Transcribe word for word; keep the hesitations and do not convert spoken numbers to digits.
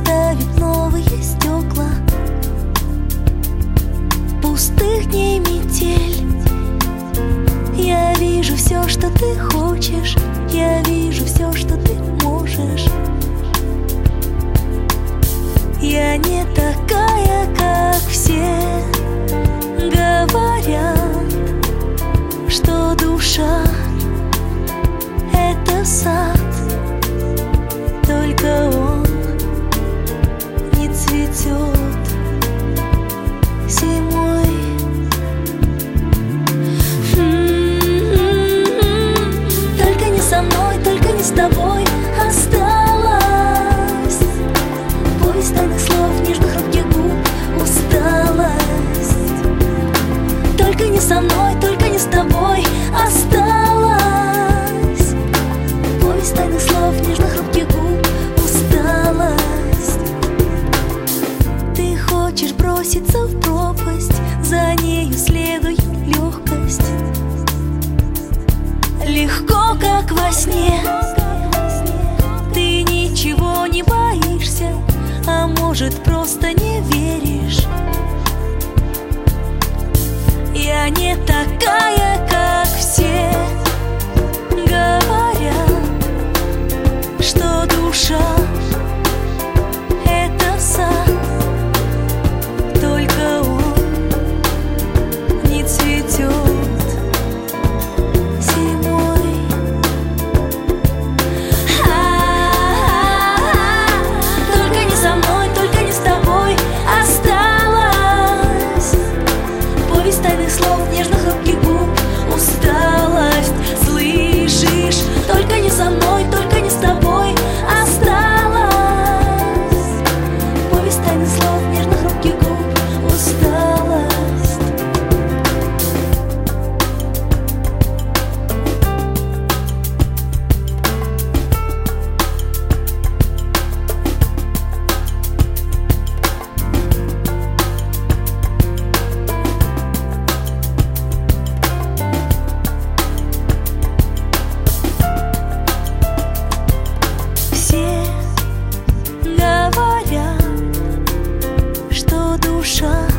ставит новые стекла. Пустых дней метель. Я вижу все, что ты хочешь. Я вижу все, что ты можешь. Я не такая, как все. Говорят, что душа — это сад, только он не цветет зимой. Только не со мной, только не с тобой осталась. Поезд тайных слов, нежных рук губ, усталость. Только не со мной, только не с тобой осталась. Поезд тайных слов, нежных рук губ, усталость. Ты хочешь броситься в пропасть, за нею следует легкость. Легко, как во сне. Ты ничего не боишься, а может, просто не веришь. Я не такая, как все. Говорят, что душа — это сад, только он не цветет зимой. Только не со мной, только не с тобой осталась. Повесть тайных слов, нежных рук и губ, усталость. Слышишь? Только не со мной, только не с тобой осталась. Повесть тайных слов, нежных рук и губ, усталость. Все говорят, что душа